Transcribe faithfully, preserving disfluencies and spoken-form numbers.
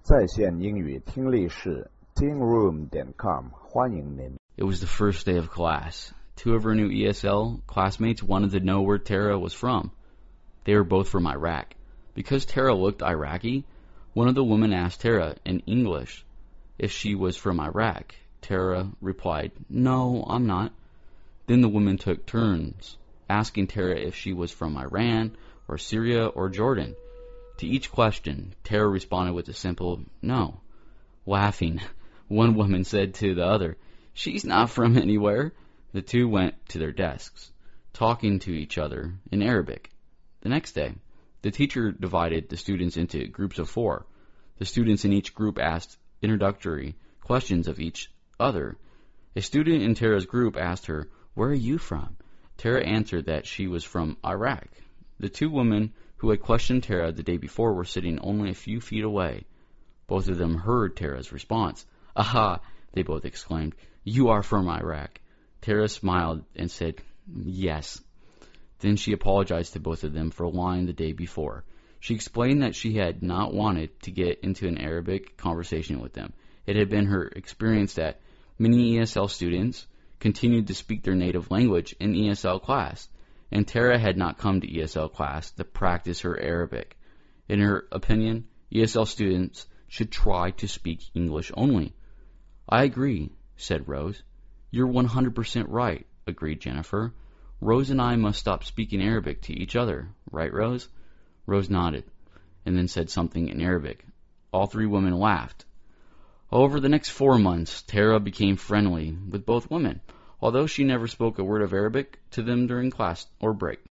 在线英语听力室 teen room 点 com 欢迎您。 It was the first day of class. Two of her new E S L classmates wanted to know where Tara was from. They were both from Iraq. Because Tara looked Iraqi, one of the women asked Tara in English if she was from Iraq. Tara replied, "No, I'm not." Then the women took turns asking Tara if she was from Iran or Syria or Jordan. To each question, Tara responded with a simple no. Laughing, one woman said to the other, "She's not from anywhere." The two went to their desks, talking to each other in Arabic. The next day, the teacher divided the students into groups of four. The students in each group asked introductory questions of each other. A student in Tara's group asked her, "Where are you from?" Tara answered that she was from Iraq. The two women who had questioned Tara the day before were sitting only a few feet away. Both of them heard Tara's response. "Aha!" they both exclaimed. "You are from Iraq." Tara smiled and said, "Yes." Then she apologized to both of them for lying the day before. She explained that she had not wanted to get into an Arabic conversation with them. It had been her experience that many E S L students continued to speak their native language in E S L class, and Tara had not come to E S L class to practice her Arabic. In her opinion, E S L students should try to speak English only. "I agree," said Rose. "You're one hundred percent right," agreed Jennifer. "Rose and I must stop speaking Arabic to each other, right, Rose?" Rose nodded, and then said something in Arabic. All three women laughed. Over the next four months, Tara became friendly with both women, although she never spoke a word of Arabic to them during class or break.